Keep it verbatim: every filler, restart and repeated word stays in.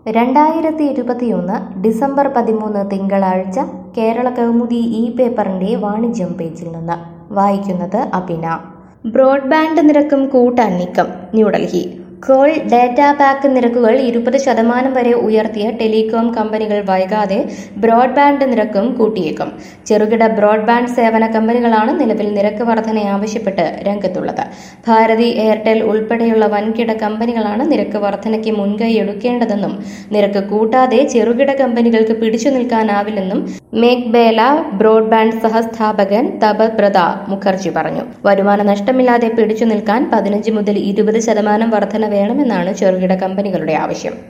രണ്ടായിരത്തി ഇരുപത്തിയൊന്ന് ഡിസംബർ പതിമൂന്ന് തിങ്കളാഴ്ച കേരള കൗമുദി ഇ പേപ്പറിന്റെ വാണിജ്യം പേജിൽ നിന്ന് വായിക്കുന്നത് അഭിന. ബ്രോഡ്ബാൻഡ് നിരക്കും കൂട്ടാൻ നീക്കം. ന്യൂഡൽഹി. കോൾ ഡാറ്റ പാക്ക് നിരക്കുകൾ ഇരുപത് ശതമാനം വരെ ഉയർത്തിയ ടെലികോം കമ്പനികൾ വൈകാതെ ബ്രോഡ്ബാൻഡ് നിരക്കും കൂട്ടിയേക്കും. ചെറുകിട ബ്രോഡ്ബാൻഡ് സേവന കമ്പനികളാണ് നിലവിൽ നിരക്ക് വർധന ആവശ്യപ്പെട്ട് രംഗത്തുള്ളത്. ഭാരതി എയർടെൽ ഉൾപ്പെടെയുള്ള വൻകിട കമ്പനികളാണ് നിരക്ക് വർധനയ്ക്ക് മുൻകൈ എടുക്കേണ്ടതെന്നും നിരക്ക് കൂട്ടാതെ ചെറുകിട കമ്പനികൾക്ക് പിടിച്ചു നിൽക്കാനാവില്ലെന്നും മേഘ്ബേല ബ്രോഡ്ബാൻഡ് സഹസ്ഥാപകൻ തപബ്രത മുഖർജി പറഞ്ഞു. വരുമാന നഷ്ടമില്ലാതെ പിടിച്ചു നിൽക്കാൻ പതിനഞ്ച് മുതൽ ഇരുപത് ശതമാനം വർധന വേണമെന്നാണ് ചെറുകിട കമ്പനികളുടെ ആവശ്യം.